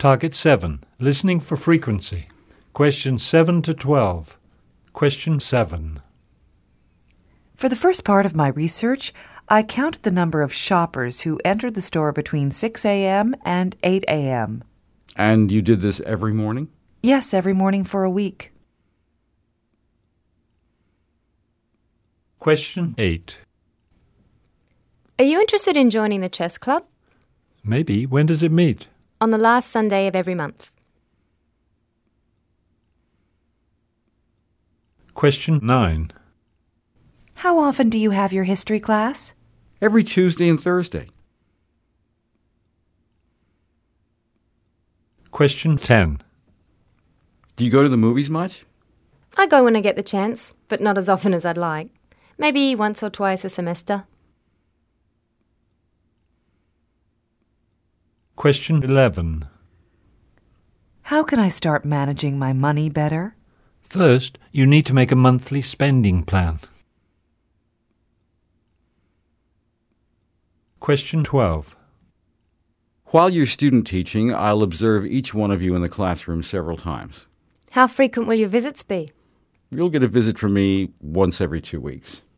Target 7. Listening for frequency. Questions 7 to 12. Question 7. For the first part of my research, I counted the number of shoppers who entered the store between 6 a.m. and 8 a.m. And you did this every morning? Yes, every morning for a week. Question 8. Are you interested in joining the chess club? Maybe. When does it meet? On the last Sunday of every month. Question 9. How often do you have your history class? Every Tuesday and Thursday. Question 10. Do you go to the movies much? I go when I get the chance, but not as often as I'd like. Maybe once or twice a semester. Question 11. How can I start managing my money better? First, you need to make a monthly spending plan. Question 12. While you're student teaching, I'll observe each one of you in the classroom several times. How frequent will your visits be? You'll get a visit from me once every 2 weeks.